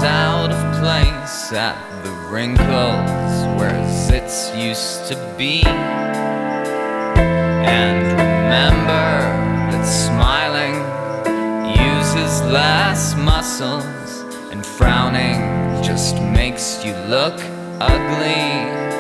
out of place at the wrinkles where zits used to be. And remember that smiling uses less muscles, and frowning just makes you look ugly.